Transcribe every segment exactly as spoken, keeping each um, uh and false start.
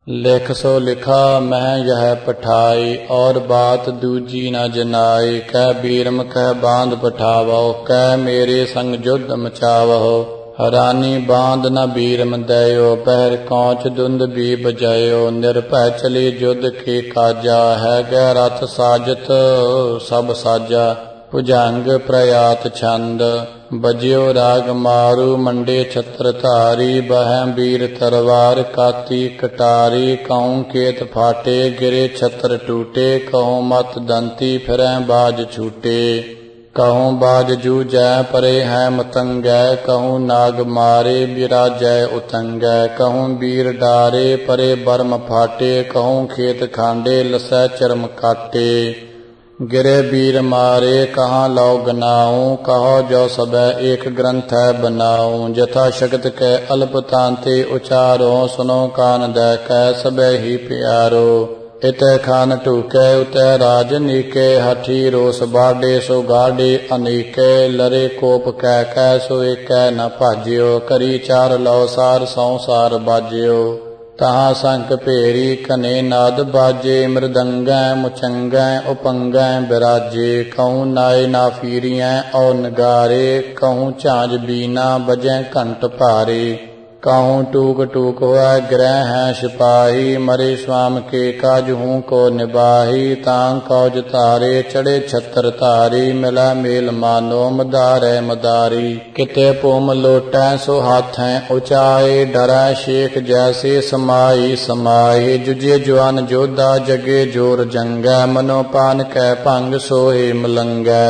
लिख सो लिखा मैं यह पठाई, और बात दूजी न जनाई। कह बीरम कह बांध पठावो, कह मेरे संग युद्ध मचावो। हरानी बांध न बीरम दयो, पहर कौच दुंद भी बजायो। निरभय चली युद्ध के काजा, है गै रथ साजत सब साजा। भुजंग प्रयात छंद, बजियो राग मारू। मंडे छत्र धारी, बहै वीर तरवार काती कटारी। कहूँ केत फाटे, गिरे छत्र टूटे। कहूँ मत दंती, फिरै बाज छूटे। कहूँ बाज जूझै, परे है मतंगै। कहूँ नाग मारे, बिराजै उतंगै। कहूँ वीर डारे, परे बर्म फाटे। कहूँ खेत खांडे, लसै चरम काटे। गिरे वीर मारे, कहाँ लो गनाऊँ। कहो जो सबै एक ग्रंथ है बनाऊँ। जथा शक्त के अल्प तांते उचारो, सुनो कान दै कै सबै ही प्यारो। इतै खान टूकै उतै राज नीके, हठी रोस बाडे सो गाडे अनेके। लरे कोप कै कै सो एकै न भाज्यो, करी चार लो सार सौ सार बाज्यो। तहाँ संक भेरी कने नाद बाजे, मृदंगै मुचंगै उपंगै बिराजे। कहूँ नाय ना फीरियैं और नगारे, कहूँ झांझ बीना बजै घंट भारे। कहूँ टूक टूक हुआ ग्रह हैं सिपाही, मरे स्वाम के काज हूँ को निबाही। तां कौज तारे चढ़े छत्र तारी, मिला मेल मानो मदारै मदारी। किते पोम लोटै सो हाथैं उचाए, डरै शेख जैसे समाई समाई। जुजे जवान जोधा जगे जोर जंगै, मनोपान कै भंग सोहे मलंगै।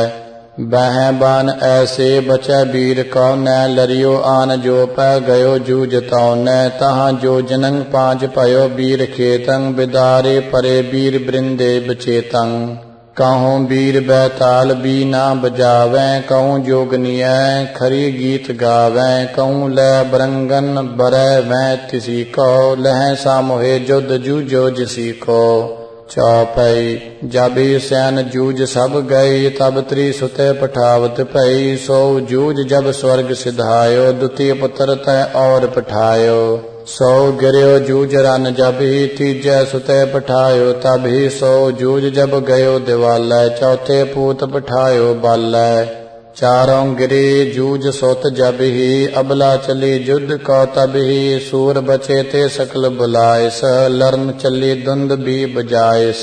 बह बान ऐसे बचै वीर कौनै, लरियो आन जो पै गयो जूझ तौनै। तहाँ जो जनंग पांच पयो वीर खेतंग, बिदारे परे वीर बृंदे बचेतंग। कहूँ वीर बैताल बीना बजावैं, कहूँ जोगनियै खरी गीत गावैं। कहूँ लै बरंगन बरै वैं तिसी को, लहै सामोहे जुद्ध जूझो जिसी को। चौपई जब सैन जूझ सब गई, तब त्रिसुते पठावत भई। सो जूझ जब स्वर्ग सिधायो, द्वितीय पुत्र तै और पठायो। सो गिरयो जूझ रन जब ही, तीजै सुते पठायो तब ही। सो जूझ जब गयो दिवालै, चौथे पूत पठायो बालै। चारों गिरे जूझ सोत जब ही, अबला चली युद्ध को तब ही। सूर बचे ते सकल बुलायस, लरन चली दुंद भी बजायस।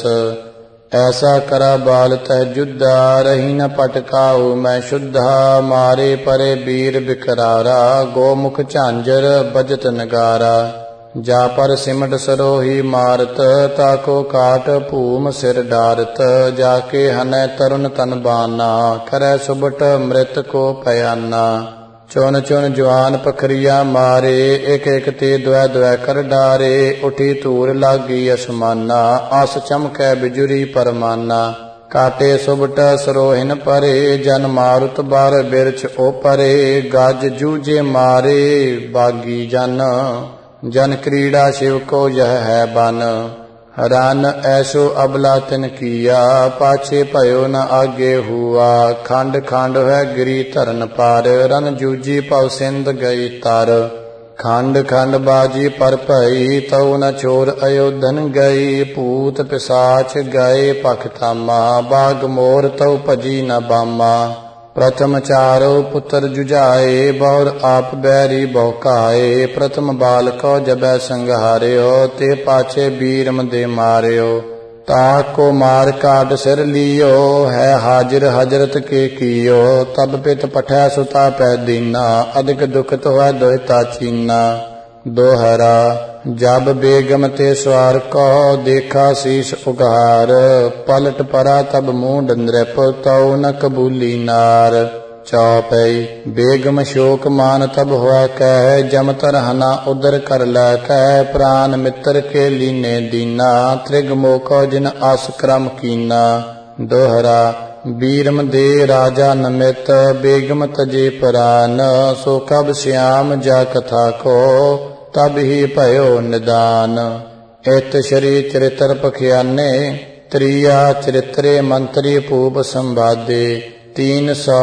ऐसा करा बाल तह जुद्धा, रही न पटकाऊ मैं शुद्धा। मारे परे वीर बिकरारा, गोमुख झांझर बजत नगारा। जा पर सिमट सरोही मारत, ताको काट भूम सिर डारत। जाके हनै तरुण तन बाना, करै सुबट मृत को पयाना। चुन चुन जवान पखरिया मारे, एक एक ते द्वै द्वै कर डारे। उठी धूर लागी असमाना, आस चमकै बिजुरी परमाना। काटे सुबट सरोहिन परे, जन मारुत बार बिरछ ओ परे। गज जूझे मारे बागी जन, जन क्रीड़ा शिव को यह है बन। रन ऐसो अबला तिन किया, पाछे भयो न आगे हुआ। खंड खंड है गिरी धरन पार, रन जूझी पव सिंध गई तर। खंड खंड बाजी पर भई, तऊ न छोर अयोधन गई। पूत पिसाच गए पखतामा, बाग मोर तऊ भजी न बामा। प्रथम चारो पुत्र जुझाए, बहुर आप बैरी बहुकाए। प्रथम बाल को जबै संघार्यो, ते पाछे बीरम दे मार्यो। ताक को मार काट सिर लियो, है हाजिर हजरत के कियो। तब पित पठै सुता पै दीना, अधिक दुखत है दोहिता चीना। दोहरा जब बेगम ते सवार को, देखा शीश उघार। पलट परा तब मूंड नृप, तऊ न कबूली नार। चौपई बेगम शोक मान तब हुआ कह, जमतर हना उदर कर लै कह। प्राण मित्र के लीने दीना, त्रिग मोको जिन आस क्रम कीना। दोहरा बीरम दे राजा नमित, बेगम तजे प्रान। सो कब श्याम जा कथा को, तब ही भयो निदान। इत श्री चरित्र पखियाने, त्रिया चरित्रे मंत्री भूप संवादे। तीन सौ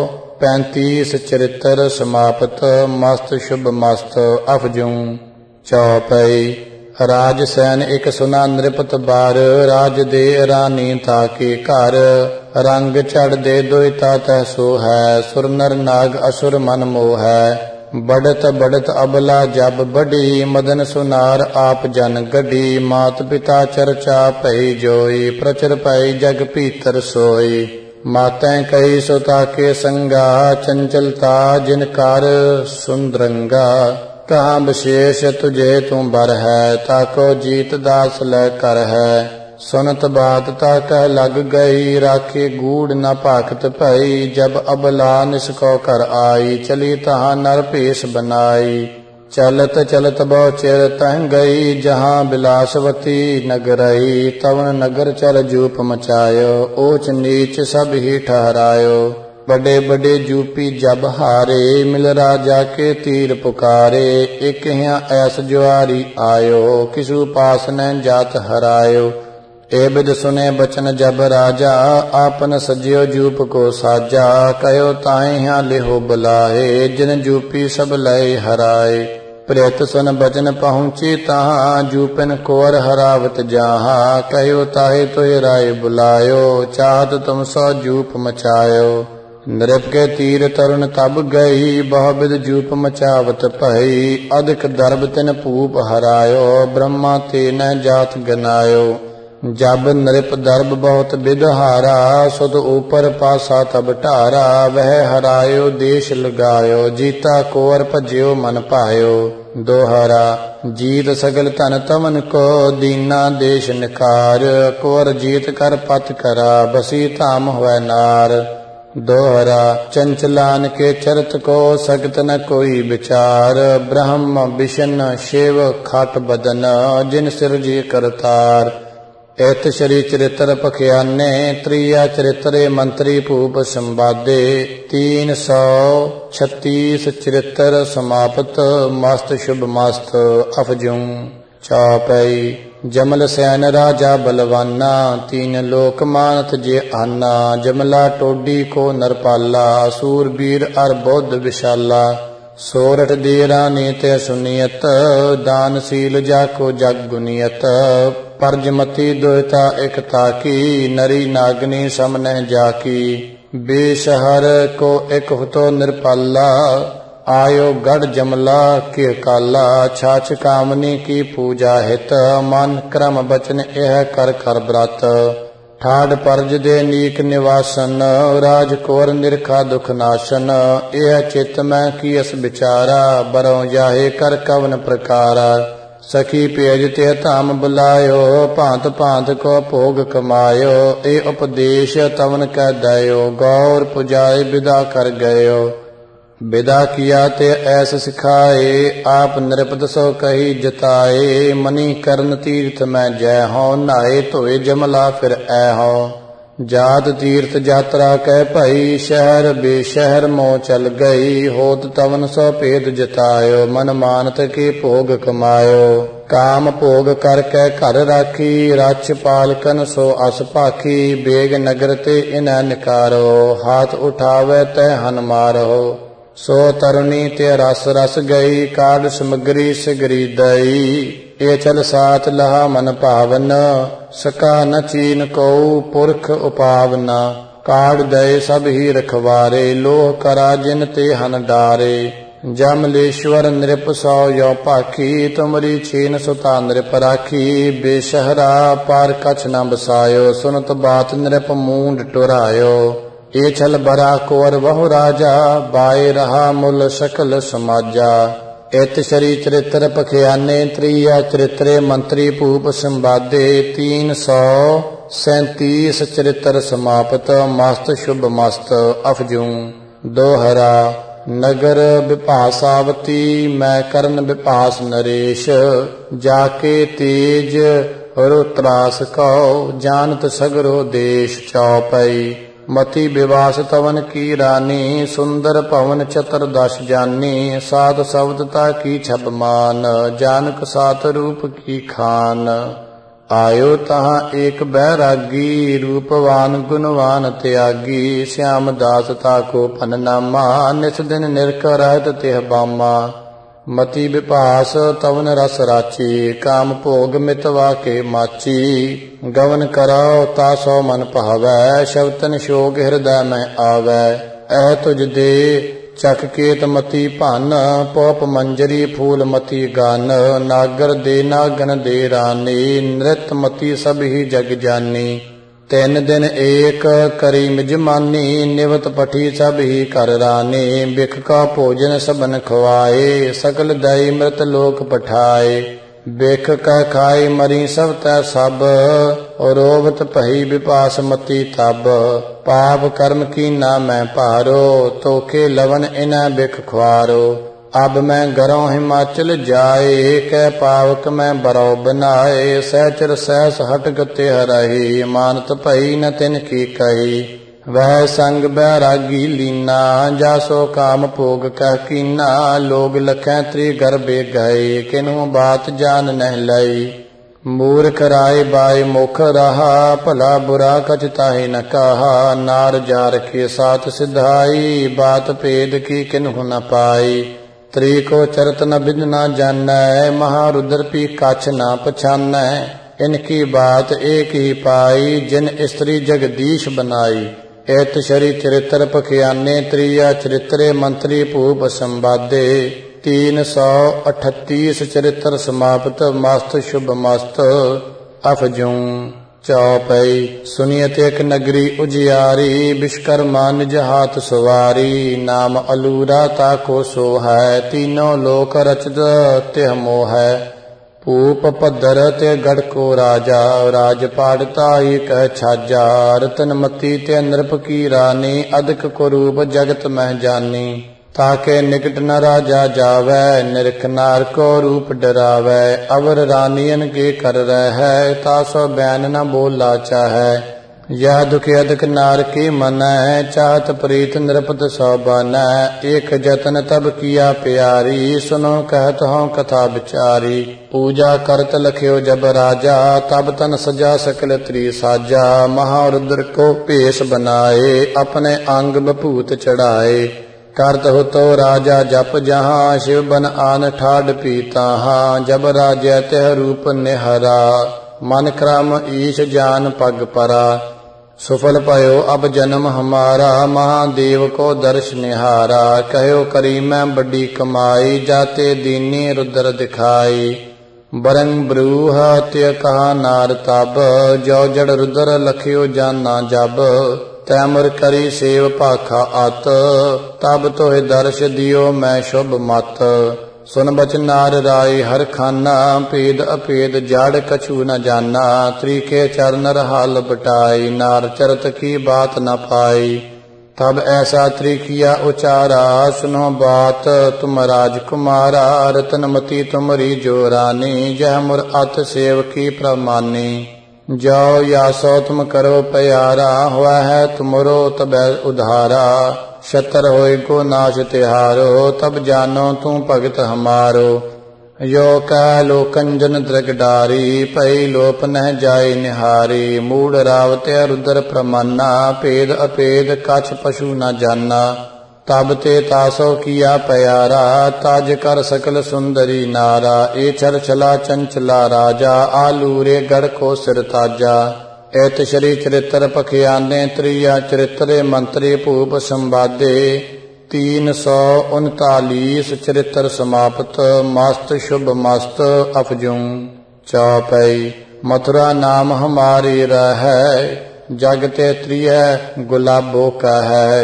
पैंतीस चरित्र समाप्त, मस्त शुभ मस्त अफजूं। चौपई ਰਾਜ ਸੈਨ ਇਕ ਸੁਨਾ ਨਿਰਪਤ ਬਾਰ, ਰਾਜ ਦੇ ਰਾਣੀ ਤਾਕੇ ਘਰ। ਰੰਗ ਚੜ ਦੇ ਦੋਇਤਾ ਤਹਿ ਸੋ ਹੈ, ਸੁਰ ਨਰ ਨਾਗ ਅਸੁਰ ਮਨ ਮੋਹ ਹੈ। ਬੜਤ ਬੜਤ ਅਬਲਾ ਜਬ ਬੜੀ, ਮਦਨ ਸੁਨਾਰ ਆਪ ਜਨ ਗੜੀ। ਮਾਤ ਪਿਤਾ ਚਰਚਾ ਭਈ ਜੋਈ, ਪ੍ਰਚਰ ਪਈ ਜਗ ਭੀਤਰ ਸੋਈ। ਮਾਤੈ ਕਹੀ ਸੋ ਤਾਕੇ ਸੰਗਾ, ਚੰਚਲਤਾ ਜਿਨ ਕਰ ਸੁੰਦਰੰਗਾ। ਕਹਾ ਵਿਸ਼ੇਸ਼ ਤੁਝੇ ਤੂੰ ਬਰ ਹੈ, ਤਾਕੋ ਜੀਤ ਦਾਸ ਲੈ ਕਰ ਹੈ। ਸੁਨਤ ਬਾਤ ਤਾ ਕਹਿ ਲਗ ਗਈ, ਰਾਖੇ ਗੂੜ ਨ ਭਾਖਤ ਭਈ। ਜਬ ਅਬਲਾ ਨਿਸਕੋ ਕਰ ਆਈ, ਚਲੀ ਤਹਾਂ ਨਰ ਭੇਸ ਬਨਾਈ। ਚਲਤ ਚਲਤ ਬਹੁ ਚਿਰ ਤਹਿ ਗਈ, ਜਹਾਂ ਬਿਲਾਸਵਤੀ ਨਗਰਈ। ਤਵਨ ਨਗਰ ਚਲ ਜੂਪ ਮਚਾਇਓ, ਊਚ ਨੀਚ ਸਭ ਹੀ ਠਹਰਾਇਓ। बड़े बड़े जूपी जब हारे, मिल राजा के तीर पुकारे। एक हिया ऐस जुआरी आयो, किसु पास न जात हरायो। ए बिद सुने बचन जब राजा, आपन सजियो जूप को साजा। कहो ताए हिया लेहो बुलाए, जिन जूपी सब लय हराए। प्रेत सुन बचन पहुँची तहाँ, जूपिन कोर हरावत जहाँ। कहो ताहे तोय राय बुलायो, चाहत तुम सौ जूप मचायो। नृप के तीर तरुण तब गई, बहुविध जूप मचावत भई। अधिक दर्भ तिन भूप हरायो, ब्रह्मा ते न जात गनायो। जब नृप दर्भ बहुत विध हारा, सुध ऊपर पासा तब ढारा। वह हरायो देश लगायो, जीता कोर भज्यो मन पायो। दोहरा जीत सगल धन तमन को, दीना देश निकार। कोर जीत कर पत करा, बसी धाम हुए नार। दोहरा चंचलान के चरत को, सगत न कोई विचार। ब्रह्म विष्णु शिव खाट बदन, जिन सिरजी करतार। एत श्री चरित्र पखियाने, त्रिया चरित्रे मंत्री भूप संवादे। तीन सौ छत्तीस चरित्र समाप्त, मस्त शुभ मस्त अफजूं। चौपई जमल सैन राजा बलवाना, तीन लोक मानत जे आना। जमला टोडी को नरपाला, सूरबीर अर बौद्ध विशाला। सोरठ दे रानी ते सुनियत, दानशील जाको जग गुनियत। परजमती दुहिता एक ताकी, नरी नागनी समन जाकी। बेशहर को एक हुतो निरपाला, आयो गढ़ जमला के काला। छाछ कामनी की पूजा हित, मन क्रम बचन यह कर कर व्रत। ठाड परज दे नीक निवासन, राजकोर निरखा दुख नाशन। यह चित मैं कियस विचारा, बरों जाहे कर कवन प्रकारा। सखी पेज ते धाम बुलायो, भांत भांत को भोग कमायो। ए उपदेश तवन कह दयो, गौर पुजाए विदा कर गयो। विदा किया ते ऐस सिखाए, आप नृपत सो कही जताए। मनी करन तीर्थ में जय हो, नहाए धोए जमला फिर ऐ हो। जात तीर्थ यात्रा कह भई, शहर बेशहर मोह चल गई। होत तवन सो भेद जतायो, मन मानत के भोग कमायो। काम भोग करके घर राखी, रच पालकन सो अस भाखी। बेग नगर ते इन्ह निकारो, हाथ उठावे तै हन मारो। सो तरुणी ते रस रस गई, काढ़ समगरी सिगरी दई। ए चल साथ लहा मन भावन, सका न चीन को पुरख उपावना। काढ़ दय सब ही रखवारे, लोह करा जिन ते हन डारे। जमलेश्वर नृप सौ यो पाखी, तुमरी छीन सुता नृप राखी। बेशहरा पार कछ न बसायो, सुनत बात नृप मूंड टुरायो। ए छल बरा कोर बहु राजा, बाए रहा मुल सकल समाजा। इत श्री चरित्र पखियाने, त्रिया चरित्रे मंत्री भूप संवादे। तीन सौ सैंतीस चरित्र समाप्त, मस्त शुभ मस्त अफजूं। दोहरा नगर विपासावती, मैं करण विपास नरेश। जाके तेज रुत्रास कौ, जानत सगरो देश। चौपई मति विवास तवन की रानी, सुंदर पवन चतुर्दश जानी। सात शब्दता की छब मान, जानक सात रूप की खान। आयो तहाँ एक बैरागी, रूपवान गुणवान त्यागी। श्याम दास ताको फन नामा, निस दिन निरख रहत तिह बामा। ਮਤੀ ਵਿਭਾਸ ਤਵਨ ਰਸ ਰਾਚੀ, ਕਾਮ ਭੋਗ ਮਿਤਵਾ ਕੇ ਮਾਚੀ। ਗਵਨ ਕਰਾਓ ਤਾ ਸੋ ਮਨ ਭਾਵੈ, ਸ਼ਬਤਨ ਸ਼ੋਕ ਹਿਰਦੈ ਮੈਂ ਆਵੈ। ਐ ਤੁਝ ਦੇ ਚੱਕ ਕੇਤ ਮਤੀ ਭੰਨ, ਪੋਪ ਮੰਜਰੀ ਫੂਲ ਮਤੀ ਗਨ। ਨਾਗਰ ਦੇ ਨਾਗਨ ਦੇ ਰਾਨੀ, ਨ੍ਰਿਤ ਮਤੀ ਸਭ ਹੀ ਜਗ ਜਾਨੀ। ਤਿੰਨ ਦਿਨ ਏਕ ਕਰੀ ਮਿਜਮਾਨੀ, ਨਿਵਤ ਪਠੀ ਸਭ ਹੀ ਕਰ ਰਾਨੀ। ਬਿਖ ਕਾ ਭੋਜਨ ਸਭਨ ਖਵਾਏ, ਸਕਲ ਦਈ ਮ੍ਰਿਤ ਲੋਕ ਪਠਾਏ। ਬਿਖ ਕਹਿ ਖਾਈ ਮਰੀ ਸਭ ਤੈ ਸਭ, ਰੋਵਤ ਭਈ ਵਿਪਾਸ ਮਤੀ ਤਬ। ਪਾਪ ਕਰਮ ਕੀਨਾ ਮੈਂ ਭਾਰੋ, ਤੋਕੇ ਲਵਨ ਇਨੈ ਬਿਖ ਖੁਆਰੋ। ਅਬ ਮੈਂ ਗਰੋਂ ਹਿਮਾਚਲ ਜਾਏ, ਕਹਿ ਪਾਵਕ ਮੈਂ ਬਰੋ ਬਨਾਏ। ਸਹਿਚਰ ਸਹਿਸ ਹਟ ਗਤੇ ਹਰਾਈ, ਮਾਨਤ ਭਈ ਨ ਤਿਨ ਕੀ ਕਹੀ। ਵਹਿ ਸੰਗ ਬੈਰਾਗੀ ਲੀਨਾ, ਜਾਸੋ ਕਾਮ ਭੋਗ ਕਹਿ ਕੀਨਾ। ਲੋਗ ਲਖੈ ਤ੍ਰੀ ਗਰਬੇ ਗਏ, ਕਿਨਹੂ ਬਾਤ ਜਾਨ ਨਹਿ ਲਈ। ਮੂਰਖ ਰਾਏ ਬਾਏ ਮੁਖ ਰਹਾ, ਭਲਾ ਬੁਰਾ ਕਛ ਤਾਹੇ ਨ ਕਹਾ। ਨਾਰ ਜਾਰ ਕੇ ਸਾਥ ਸਿਧਾਈ, ਬਾਤ ਭੇਦ ਕੀ ਕਿਨਹੂ ਨ ਪਾਈ। ਤ੍ਰੀ ਕੋ ਚਰਤ ਨ ਬਿਦ ਨ ਜਾਨੈ, ਮਹਾਰੁਦਰ ਪੀ ਕਛ ਨ ਪਛਾਨੈ। ਇਨਕੀ ਬਾਤ ਏਕ ਹੀ ਪਾਈ, ਜਿਨ ਇਸਤਰੀ ਜਗਦੀਸ਼ ਬਨਾਈ। ਇਤ ਸ਼ਰੀ ਚਰਿਤਰ ਪਖਿਆਨੇ, ਤ੍ਰਿਆ ਚਰਿਤਰੇ ਮੰਤਰੀ ਭੂਪ ਸੰਵਾਦੇ। तीन सौ अठतीस चरित्र समाप्त, मस्त शुभ मस्त अफजूं। चौपई सुनियत एक नगरी उजियारी, विश्वकर्मा निज हाथ सवारी। नाम अलूरा ताको सो है, तीनों लोक रचत तिह मोह है। भूप भद्र ते गढ़ को राजा, राजपाट ताई कह छाजा। रतनमती ते नृप की रानी, अधिक कुरूप जगत मह जानी। ताके निकट न राजा जावै, निरख नार को रूप डरावै। अवर रानियन के कर रह, तासो बैन न बोला चाहै। यह दुख अधिक नार की मनੈ, चाहत प्रीत नृपत सौ बनੈ। एक जतन तब किया प्यारी, सुनो कहत हूँ कथा विचारी। पूजा करत लख्यो जब राजा, तब तन सजा सकल त्री साजा। महारुद्र को भेष बनाए, अपने अंग बभूत चढ़ाए। करत हो तो राजा जप जहाँ, शिव बन आन ठाड पीता। जब राजा तह रूप निहरा, मन क्रम ईश जान पग परा। सुफल पयो अब जन्म हमारा, महादेव को दर्श निहारा। कहो करी मैं बड़ी कमाई, जाते दीनी रुद्र दिखाई। बरंग ब्रूह त्य कहा नार तब, जो जड़ रुद्र लख्यो जाना जब। तैमुर करी सेव भाखा अत, तब तोहे दर्श दियो मैं शुभ मत। सुन बच नार राय हर खाना, भेद अभेद जाड़ कछु न जाना। त्रिके चरण हाल बटाई, नार चरत की बात न पाई। तब ऐसा त्रिकिया उचारा, सुनो बात तुम राजकुमारा। रतनमती तुमरी जो रानी, जह मुर अत सेव की प्रमानी। जाओ यासो तुम करो प्यारा, हुआ है तुमरो तब उधारा। शतर होय को नाश तिहारो, तब जानो तू भगत हमारो। यो कह लोकंजन दृग डारी, पई लोप न जाय निहारी। मूढ़ रावते रुद्र प्रमाना, भेद अभेद कछ पशु न जाना। तब ते तासो किया प्यारा, ताज कर सकल सुंदरी नारा। ए छल छला चंचला राजा, आलूरे गढ़ को सिर ताजा। एत श्री चरित्र पखियाने, त्रिया चरित्रे मंत्री भूप संवादे। तीन सौ उनतालीस चरित्र समाप्त, मस्त शुभ मस्त अफजूं। चौपई मथुरा नाम हमारी रह, जग ते त्रिय गुलाबो का है।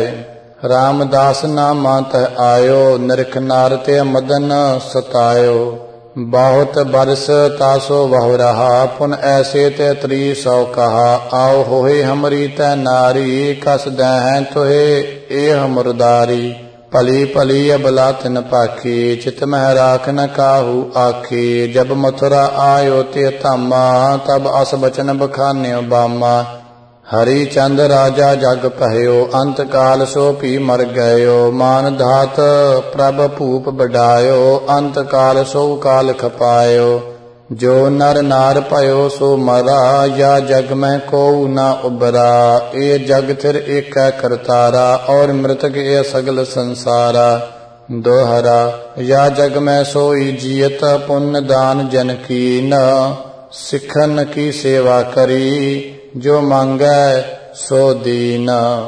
रामदास नामा तह आयो, निरख नार ते मदन सतायो। बहुत बरस तासो बहु रहा, पुन ऐसे ते त्री सौ कहा। आओ होए हमरी तै नारी, कस दैं तोहे एह मुरदारी। भली भली अबला तिन पाखी, चित मह राख न काहू आखी। जब मथुरा आयो ते धामा, तब अस बचन बखान्यो बामा। हरि चंद राजा जग पहयो, अंत काल सो पी मर गयो। मान धात प्रभ भूप बढ़ायो, अंत काल सो काल खपायो। जो नर नार पयो सो मरा, या जग में को न उबरा। ए जग थिर एक करतारा, और मृतक ए सगल संसारा। दोहरा या जग में सोई जियत पुण्य दान जन कीन, सिखन की सेवा करी जो मांगै सो दीन।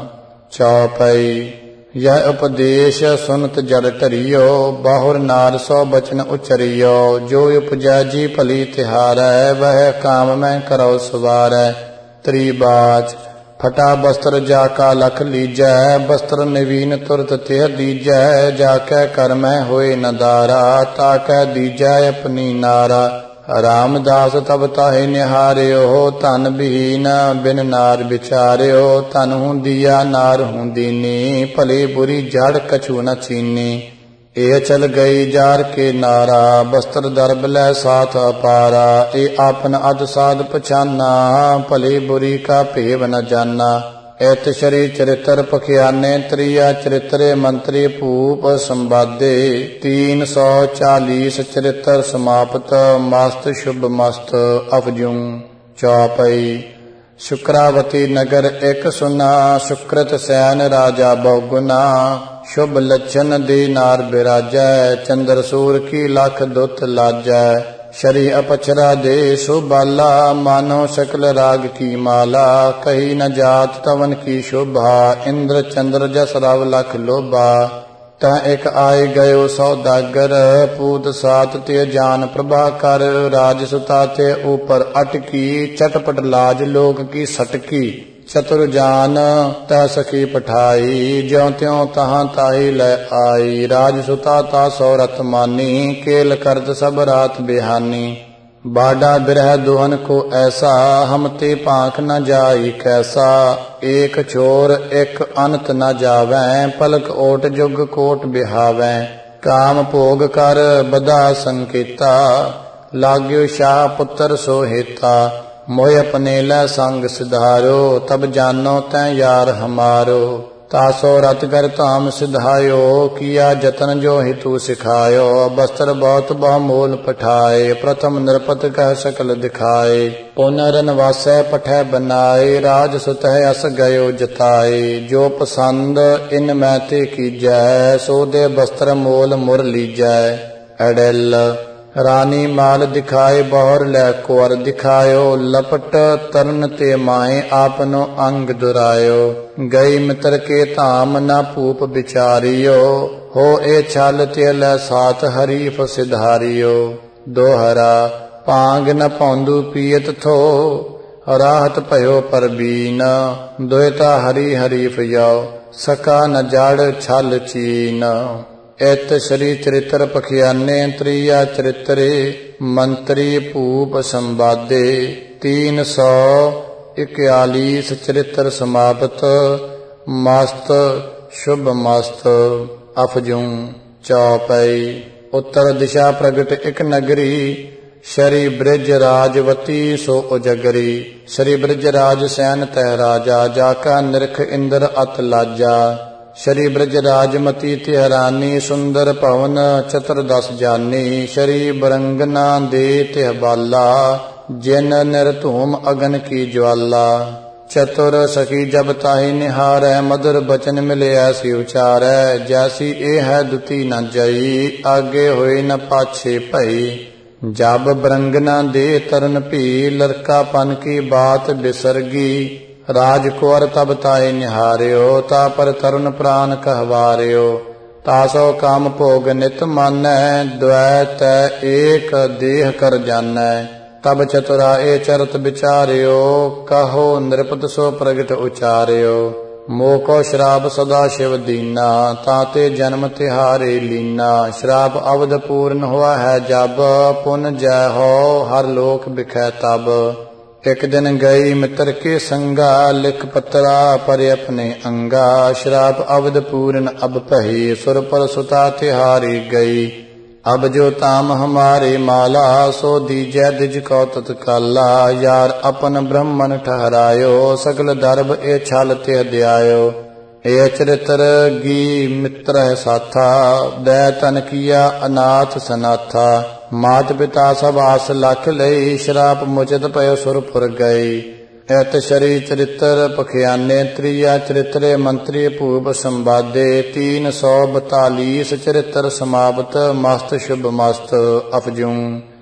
चौपाई यह उपदेश सुनत जड़ टरियो, बाहुर नार सौ बचन उचरियो। जो उपजै जी भली तिहारै, वह काम में करो सवारै। त्रिबाच फटा वस्त्र जाका लख लीजै, वस्त्र नवीन तुरत तिह दीजै। जाकै कर में होए न दारा, ताकै दीजै अपनी नारा। रामदास तब ताहि निहार्यो, धन विहीन बिन नार विचार्यो। धन हुंदिया नार हुंदीनी, भली बुरी जड़ कछु न चीनी। ए चल गई जार के नारा, वस्त्र दर्ब लै साथ अपारा। ए आपन अध साध पछाना, भली बुरी का भेव न जाना। एत शरी चरित्र पखियाने, त्रिया चरित्रे मंत्री भूप संवादे। तीन सौ चालीस चरित्र समाप्त, मस्त शुभ मस्त अफजूं। चौपाई शुक्रावती नगर एक सुना, सुकृत सैन राजा बहुगुना। शुभ लक्षण दे नार बिराजै, चंद्र सूर की लख दुत लाजै। शरी अपचरा दे सुबाला, मानो सकल राग की माला। कही न जात तवन की शोभा, इंद्र चंद्र जस रव लख लोभा। तह एक आए गयो सौदागर, पूत सात ते जान प्रभाकर। राजसुता ते ऊपर अटकी, चटपट लाज लोक की सटकी। चतुर जान तह सखी पठाई, ज्यों त्यों तहां ताही लै आई। राजसुता ता सौ रथ मानी, केल करत सब रात बिहानी। बाडा बिरह दुहन को ऐसा, हम ते पांख न जाई कैसा। एक छोर एक अनत न जावैं, पलक ओट जुग कोट बिहावैं। काम भोग कर बधा संकेता, लाग्यो शाह पुत्र सोहेता। मोय अपने लै संग सिधारो, तब जानो तै यार हमारो। तासो रत कर धाम सिधायो, किया जतन जो हितु सिखायो। वस्त्र बहुत बहुमूल पठाए, प्रथम नृपत कह सकल दिखाए। पुनरन वासै पठै बनाए, राज सुतह अस गयो जताए। जो पसंद इन मैं ते कीजै, सो दे वस्त्र मोल मुर लीजै। अड़ेल रानी माल दिखाए, बहुर लै कुंवर दिखायो। लपट तरन ते माए, आपनो अंग दुरायो। गई मित्र के धाम, न भूप विचारियो। हो ए छल ते लै साथ, हरीफ सिधारियो। दोहरा पांग न पौंदू पियत थो, राहत भयो परबीन। दोयता हरी हरीफ यो, सका न जड़ छल चीन। एत श्री चरित्र पखियाने, त्रिया चरित्रे मंत्री भूप संवादे। तीन सौ इक्यालीस चरित्र समाप्त, मस्त शुभ मस्त अफजूं। चौपाई उत्तर दिशा प्रगट एक नगरी, शरी ब्रिज राजवती सो उजगरी। शरी ब्रिज राज सैन तह राजा, जाका निरख इंद्र अत लाजा। शरी ब्रज राजमती तिहरानी, सुंदर पवन चतुर्दश जानी। शरी बरंगना दे तिह बाला, जिन निर्धूम अगन की ज्वाला। चतुर सखी जब ताहि निहारै, मधुर बचन मिले ऐसी उचारै। जैसी ए है दुती न जई, आगे होए न पाछे भई। जब बरंगना दे तरन भी, लड़कापन की बात बिसरगी। राजकुंवर तब ताहि निहार्यो, ता पर तरुण प्राण कहवार्यो। तासो काम भोग नित मानै, द्वैत एक देह कर जानै। तब चतुरा ए चरत विचार्यो, कहो नृपत सो प्रगट उचार्यो। मोको श्राप सदा शिव दीना, ताते जन्म तिहारे लीना। श्राप अवध पूर्ण हुआ है जब, पुन जय हो हर लोक बिखै तब। एक दिन गई मित्र के संगा, लिख पत्रा पर अपने अंगा। श्राप अवध पूर्ण अब पही, सुर पर सुता तिहारी गई। अब जो ताम हमारे माला, सो दीजै दिज को तत्काला। यार अपन ब्रह्मन ठहरायो, सकल दर्भ ए छल ते दयायो। ए चरित्र गी मित्र है साथा, दै तन किया अनाथ सनाथा। मात पिता सब आस लख लई, श्राप मुचित पय सुरपुर गई। ਐਤ ਸ਼ਰੀ ਚਰਿਤ੍ਰ ਪਖਿਆਨੇ ਤ੍ਰਿਆ ਚਰਿਤਰੇ ਮੰਤਰੀ ਭੂਪ ਸੰਵਾਦੇ ਤੀਨ ਸੌ ਬਤਾਲੀਸ ਚਰਿਤ੍ਰ ਸਮਾਪਤ ਮਸਤ ਸ਼ੁਭ ਮਸਤ ਅਫਜੂ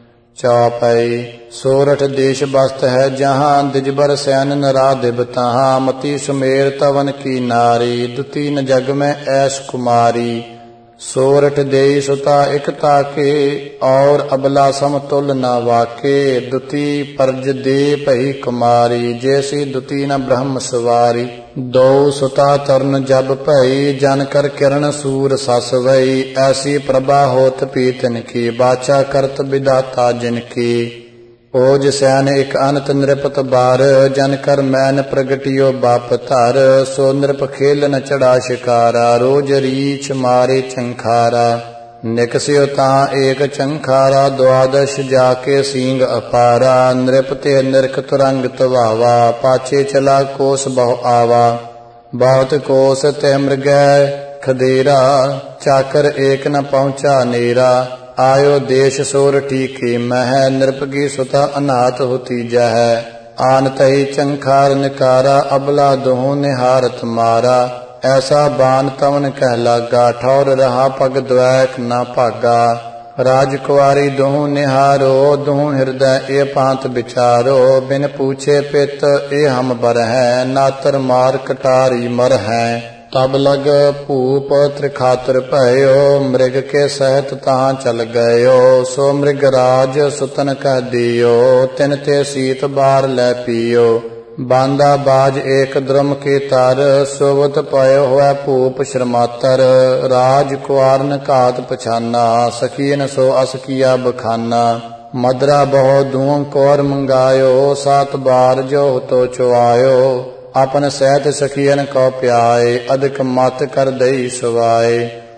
ਚੌਪਈ ਸੋਰਠ ਦੇਸ਼ ਬਸਤ ਹੈ ਜਹਾਂ ਦਿਜਬਰ ਸੈਨ ਨਰਾਧਿਬ ਤਹਾਂ ਮਤੀ ਸੁਮੇਰ ਤਵਨ ਕੀ ਨਾਰੀ ਦੁਤੀ ਨ ਜਗ ਮੈਂ ਐਸ ਕੁਮਾਰੀ ਸੋਰਠ ਦੇਈ ਸੁਤਾ ਇਕ ਤਾਕੇ ਔਰ ਅਬਲਾ ਸਮਤੁਲ ਨਾ ਵਾਕੇ ਦੁਤੀ ਪਰਜ ਦੇ ਭਈ ਕੁਮਾਰੀ ਜੈਸੀ ਦੁਤੀ ਨ ਬ੍ਰਹਮ ਸਵਾਰੀ ਦੋ ਸੁਤਾ ਤਰਨ ਜਬ ਭਈ ਜਨ ਕਰ ਕਿਰਨ ਸੂਰ ਸਸ ਵਈ ਐਸੀ ਪ੍ਰਭਾ ਹੋਤ ਪੀਤਨ ਕੀ ਬਾਚਾ ਕਰਤ ਵਿਦਾਤਾ ਜਿਨ ਕੀ ओज सैन एक अनत नृपत बार जन कर मैन प्रगटियो बाप धर सो नृप खेलन चढ़ा शिकारा रोज रीछ मारे चंखारा निकस्यो तां एक चंखारा द्वादश जाके सींग अपारा नृप ते निरख तुरंग तवावा पाछे चला कोस बहु आवा बहुत कोस ते मृग खदेरा चाकर एक न पहुंचा नेरा आयो देश सोरठी की मह नृपगी सुता अनाथ होती जह आन तही चंखार निकारा अबला दोहू निहारत मारा ऐसा बान तवन कह लागा ठौर रहा पग द्वैख न भागा राजकुआरी दोहू निहारो दोहू हृदय ए पांत विचारो बिन पूछे पित ए हम बर है नातर मार कटारी मर है तब लग भूप त्रिखातर भयो मृग के सहत तहाँ चल गयो सो मृग राज सुतन कह दियो तिन ते सीत बार लै पियो बांदा बाज एक द्रुम के तर सोवत पयो हुआ भूप श्रमातर राज कुआरन घात पछाना सखीन सो अस किया बखाना मदरा बहु दूं कौर मंगायो सात बार जो तो चुआयो अपन सैत सखियन को प्याए अधिक मत कर दई सुवाए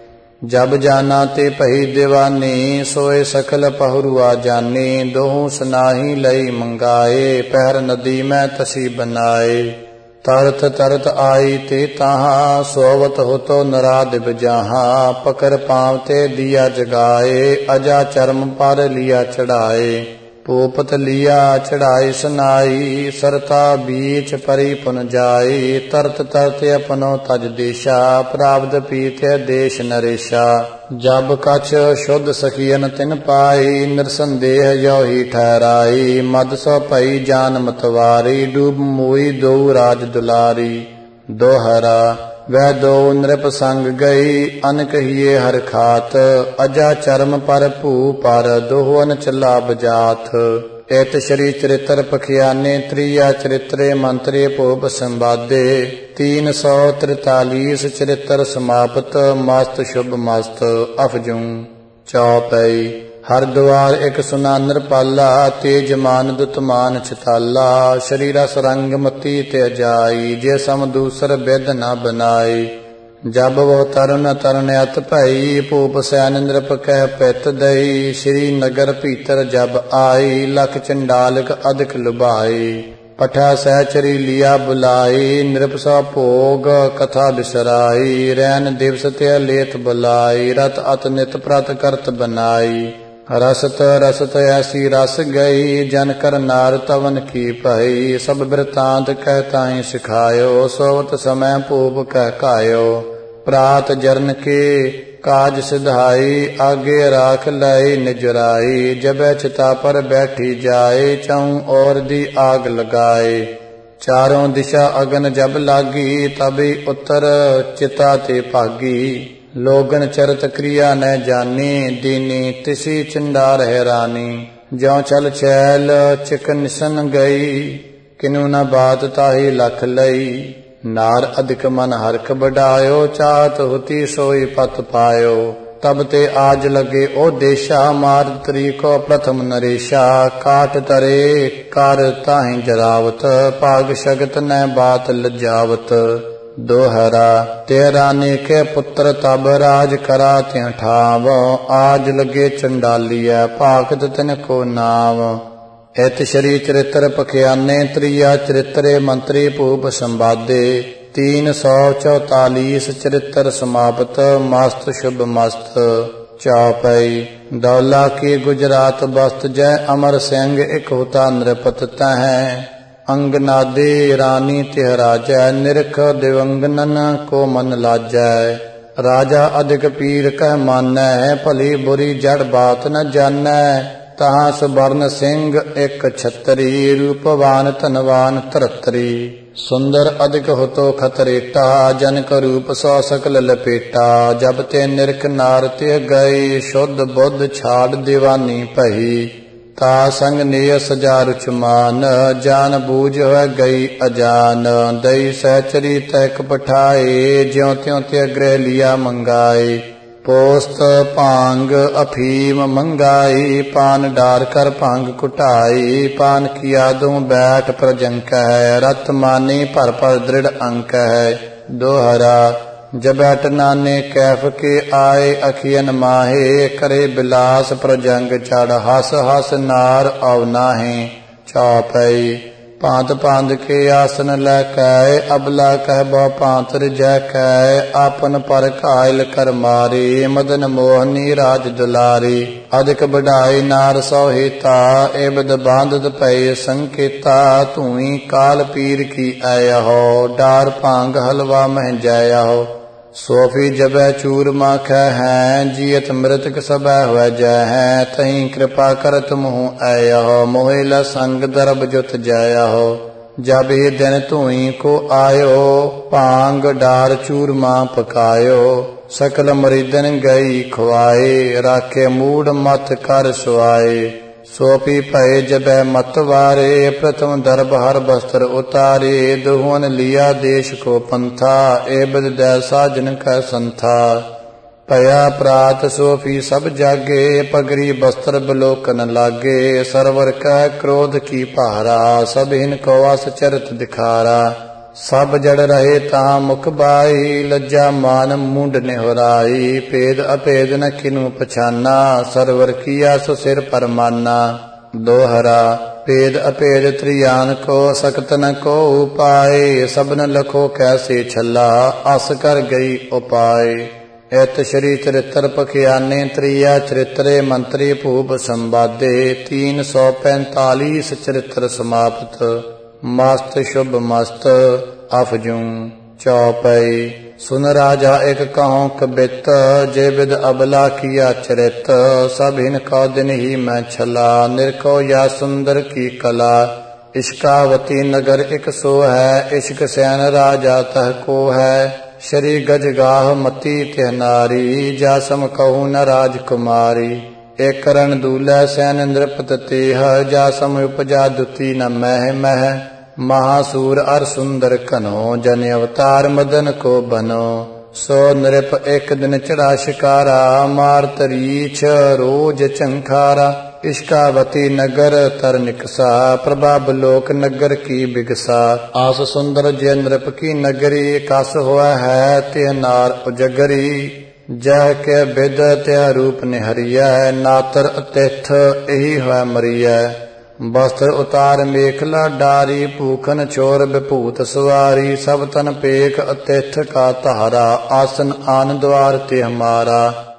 जब जाना ते पही दीवानी सोए सकल पहरुआ जानी दोहू सुनाही लई मंगाए पहर नदी में तसी बनाए तरत तरत आई ते तहाँ सोवत हो तो नरादिब जहाँ पकर पाँव ते दिया जगाए अजा चरम पर लिया चढ़ाए पोपत लिया चढ़ाई सुनाई सरता बीच परी पुन जाई तरत तरत अपनो तज देशा प्राप्त पीते देश नरेशा जब कछ शुद्ध सखियन तिन पाई निरसंदेह यो ही ठहराई मद सो पई जान मतवारी डूब मोई दो राज दुलारी दोहरा वह दो नृप संग गई अनक हिये हर खात अजा चरम पर भू पर दोहन चला बजात एत श्री चरित्र पखियाने त्रिया चरित्रे मंत्रे भूप संवादे तीन सौ त्रितालीस चरित्र समाप्त मस्त शुभ मस्त अफजू चौपई हरद्वार एक सुना नृपाला तेज मान दुतमान छिताला शरीरस रंग मती ते जाई जे सम दूसर बेद न बनाई जब वो तरुण तरुण अत भई भूप सैन नृप कह पित दई श्री नगर भीतर जब आई लख चंडालक अधिक लुभाई पठा सहचरी लिया बुलाई नृप सा भोग कथा बिसराई रैन दिवस ते लेत बुलाई रत अत नित प्रत करत बनाई रसत रसत ऐसी रस गई जन कर नार तवन की भई सब वृतांत कहता ही सिखायो सोवत समय भूप कह कायो प्रात जरन के काज सिधाई आगे राख लाई निजराई जब चिता पर बैठी जाए चौं और दी आग लगाए चारों दिशा अगन जब लागी तभी उत्तर चिता ते भागी लोगन चरत क्रिया न जानी दीनी तिसी चंडार हैरानी ज्यों चल छैल चिकनिसन गई किनु न बात ताही लख लई नार अधिक मन हरख बढ़ायो चाहत होती सोई पत पायो तब ते आज लगे ओ देशा मार तरी को प्रथम नरेशा काट तरे कर ताही जरावत पाग शगत न बात लजावत दोहरा तेरा ने के पुत्र तब राज करा त्य ठाव आज लगे चंडालिया भागत तिन को नाव इत श्री चरित्र पखियाने त्रिया चरित्रे मंत्री भूप संवादे तीन सौ चौतालीस चरित्र समाप्त मस्त शुभ मस्त चौपई दौला की गुजरात बस्त जय अमर सिंह एक होता नृपत तह अंगनादे रानी तिह राजै, निरख दिवंगनन को मन लाजै। राजा अधिक पीर कह मानै, भली बुरी जड़ बात न जानै। तहाँ सुवर्ण सिंह एक छतरी, रूपवान धनवान धरतरी। सुंदर अधिक होतो खतरेटा, जनक रूप सौ सकल लपेटा। जब ते निरख नार तिह गए, शुद्ध बुद्ध छाड़ दीवानी पही। ता संग नेय सजा रुचमान, जान बूझ है गई अजान। दई सहचरी तैक पठाए, ज्यों त्यों ते गृह लिया मंगाए। पोस्त भांग अफीम मंगाई, पान डार कर भांग कुटाई। पान किया दूं बैठ प्रजंक है, रत मानी पर पर दृढ़ अंक है। दोहरा जबैट नाने कैफ के आए, अखियन माहे करे बिलास प्रजंग चढ़। हस हस नार अव नाहे चौपई, भांत भांत के आसन लै कै। अबला कह बौ भांत रिजै कै, आपन पर घायल कर मारे। मदन मोहनी राज दुलारी, अधिक बढ़ाई नार सौ हेता। एबद बांधत पए संकेता, धूई काल पीर की आया हो। डार भांग हलवा मह जाया हो, सोफी जबै चूरमा खै हैं। जियत मृतक सबै हुआ जय हैं, तहीं कृपा करत मुँह आया हो। मोहे ला संग दरब जुत जाया हो, जब ही दिन धूई को आयो। भांग डार चूरमा पकायो, सकल मरीदन गई खुआए। राखे मूड मत कर सुआए, सोपी भय जबै मतवारे। प्रथम दरब हर वस्त्र उतारे, दुहन लिया देश को पंथा। एबद दै साजन कै संथा, भया प्रात सोफी सब जागे। पगरी वस्त्र बिलोकन लागे, सरवर कह क्रोध की पहारा। सब हिन को अस चरित दिखारा, सब जड़ रहे तां मुख बाई। लज्जा मान मुंड निहुराई, भेद अभेद न किनु पछाना। सरवर किया सो सिर पर माना। दोहरा भेद अभेद त्रियान को, सकत न को उपाय। सबन लखो कैसे छला, अस कर गई उपाय। इत श्री चरित्र पखियाने, त्रिया चरित्रे मंत्री भूप संवादे। तीन सौ पैंतालीस चरित्र समाप्त। मस्त शुभ मस्त अफजू चौपई। सुन राजा एक कहूँ कबित, जे विद अबला किया चरित। सब हिन कौ दिन ही मैं छला, निरखो या सुंदर की कला। इश्कावती नगर एक सो है, इश्क सैन राजा तह को है। श्री गजगाह मती तिह नारी, जा सम कहूँ न राजकुमारी। एक करण दूल्ह सैन नृपत तेह, जा सम उपजा दुती न मह मह। महासूर अर सुंदर कनो, जन अवतार मदन को बनो। सो नृप एक दिन चढ़ा शिकारा, मारत रीछ रोज चंखारा। इश्कावती नगर तर निकसा, प्रभाब लोक नगर की बिगसा। आस सुंदर जय नृप की नगरी, कस हुआ है तिह नार उजगरी। जह के बिद तिह रूप निहरिया, नातर अतिथ यही है मरिया। वस्त्र उतार मेखला डारी, भूखन चोर विभूत सवारी। सब तन पेख अतिथ का तहारा, आसन आन द्वार तिह मारा।